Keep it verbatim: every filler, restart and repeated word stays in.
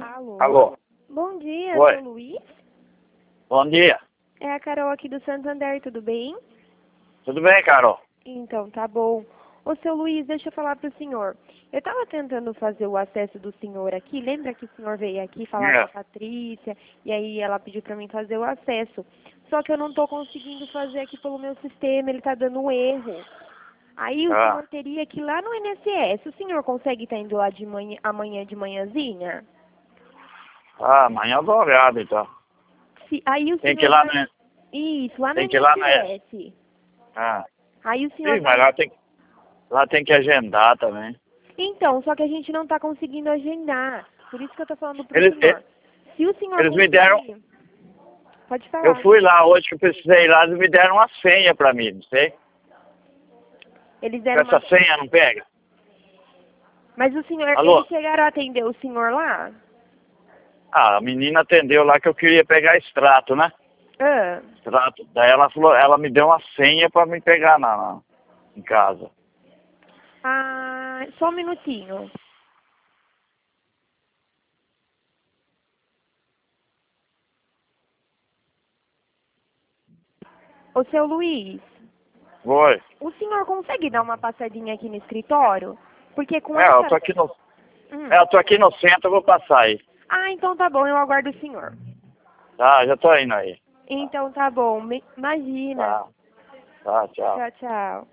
Alô? Alô? Bom dia, Oi. seu Luiz? Bom dia. É a Carol aqui do Santander, tudo bem? Tudo bem, Carol? Então, tá bom. Ô, seu Luiz, deixa eu falar pro senhor. Eu estava tentando fazer o acesso do senhor aqui. Lembra que o senhor veio aqui falar É. com a Patrícia? E aí ela pediu para mim fazer o acesso. Só que eu não estou conseguindo fazer aqui pelo meu sistema, ele está dando um erro. Aí o Ah. senhor teria que ir lá no I N S S. O senhor consegue estar indo lá de manhã, amanhã de manhãzinha? Ah, amanhã eu dou uma olhada, então. Se, aí o Tem senhor que ir lá, vai... né? Isso, lá no Tem que ir lá, né? I N S S. Ah. Aí o senhor Ih, mas vai... lá tem, lá tem que agendar também. Então, só que a gente não está conseguindo agendar. Por isso que eu estou falando pro Eles, senhor. Se o senhor eles me conseguir... deram... Pode Eu falar. fui lá hoje que eu precisei ir lá, eles me deram uma senha pra mim, não sei. Eles deram Essa uma... senha não pega? Mas o senhor... Alô? Eles chegaram a atender o senhor lá? Ah, a menina atendeu lá que eu queria pegar extrato, né? Ah. Extrato. Daí ela falou, ela me deu uma senha pra me pegar na, na, em casa. Ah, só um minutinho. Ô, seu Luiz, Oi. o senhor consegue dar uma passadinha aqui no escritório? Porque com É, eu essa... tô aqui no... Hum. É, eu tô aqui no centro, eu vou passar aí. Ah, então tá bom, eu aguardo o senhor. Tá, já tô indo aí. Então tá bom, me- imagina. Tá, tá, tchau. Tchau, tchau.